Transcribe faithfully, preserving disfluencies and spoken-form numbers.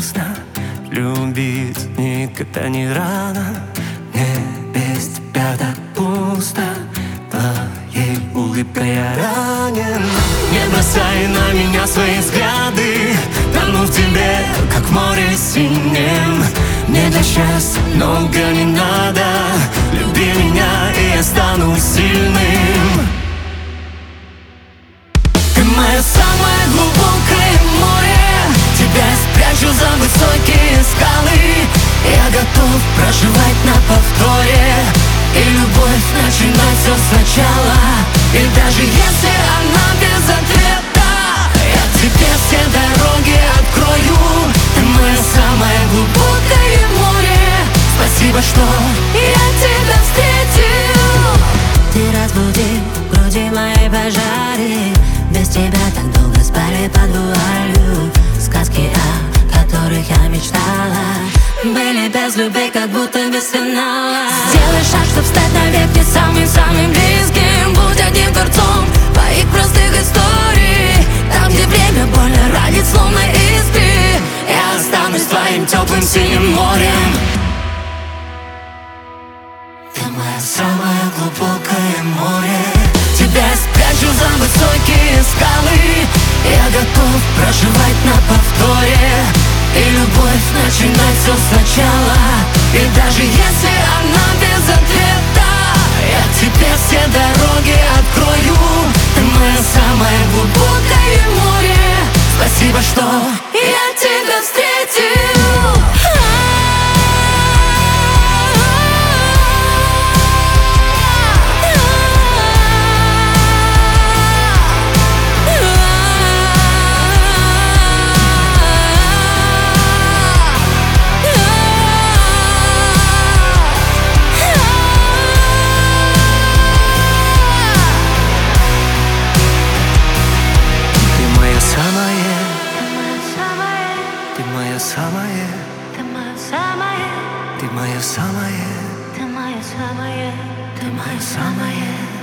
поздно. Любить никогда не рано. Мне без тебя так пусто. Твоей улыбкой я ранен. Не бросай на меня свои взгляды. Тону в тебе, как в море синем. Мне для счастья много не надо. Люби меня, и я стану сильным. Ты мое самое глубокое море. Тебя я спрячу за высокие скалы. Я готов проживать на повторе и любовь начинать все сначала. И даже если она без ответа, я тебе все дороги открою. Ты мое самое глубокое море. Спасибо, что я тебя встретил. Ты разбудил в груди мои пожары. Без тебя так долго спали под вуалью. Сказки, о которых я мечтала, были без любви, как будто без финала. Сделай шаг, чтоб стать навек не самым-самым близким. Будь одним торцом твоих простых историй. Там, где время больно ранит, словно искры, я останусь твоим теплым синим морем. Ты мое самое глубокое море. Тебя я спрячу за высокие скалы. Я готов проживать на повторе и любовь начинать все сначала. И даже если она без ответа, я тебе все дороги открою. Ты мое самое глубокое море. Спасибо, что я тебя встретил. Ты мое самое, ты мое самое, ты мое самое, ты мое самое, ты мое самое.